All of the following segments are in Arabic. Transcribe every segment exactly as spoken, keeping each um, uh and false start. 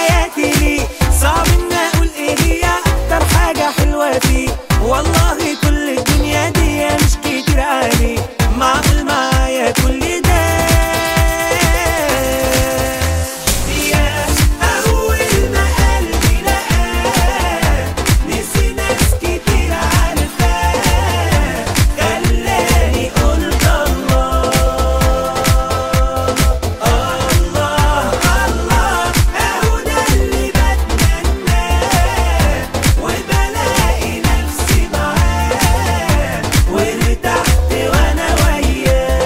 حياتي ليه، صعب ان اقول ايه هي اكتر حاجة حلوة فيه. والله كل الدنيا دي مش كتير عليه، معقول معايا كل ده. يا اول ما قلبي لقاه نسي ناس كتير عارفاه، خلاني قلت الله الله الله. اهو ده اللي بتمناه وبلاقي نفسي معاه، وارتحت وانا وياه.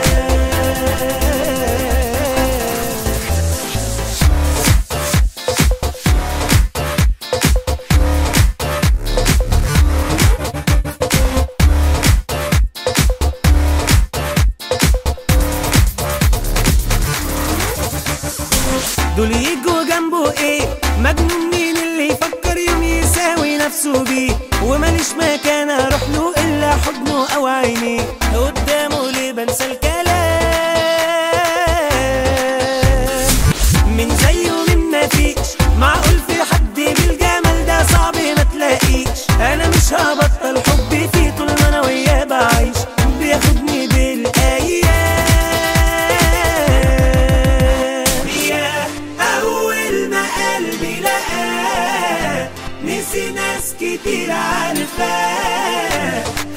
دول يجوا جنبه ايه، مجنون مين اللي يفكر يوم يساوي نفسه بيه، وماليش مكان اروح له الا حضنه او عينيه، قدامه ليه بنسى الكلام. من زيه من مفيش، معقول في حد بالجمال ده صعب ما تلاقيش. انا مش هبطل حبي فيه طول ما انا وياه بعيش، بياخدني بالايام. يا اول ما قلبي لقاه نسي ناس كتير عارفاه،